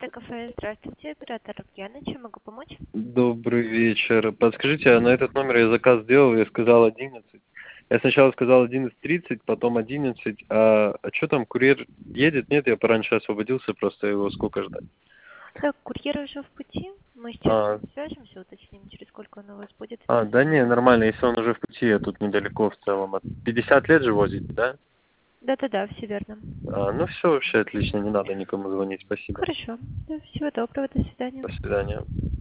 Кафе, здравствуйте, оператор Яна, чем могу помочь? Добрый вечер. Подскажите, а на этот номер я заказ сделал, я сказал 11. Я сначала сказал 11:30, потом 11. А что там, курьер едет? Нет, я пораньше освободился, просто его сколько ждать? Так, курьер уже в пути, мы сейчас с А, ним свяжемся, уточним, через сколько он у вас будет. да не, нормально, если он уже в пути, я тут недалеко в целом. 50 лет же возите, да? Да-да-да, все верно. Ну все, вообще отлично, не надо никому звонить, спасибо. Хорошо, да, всего доброго, до свидания. До свидания.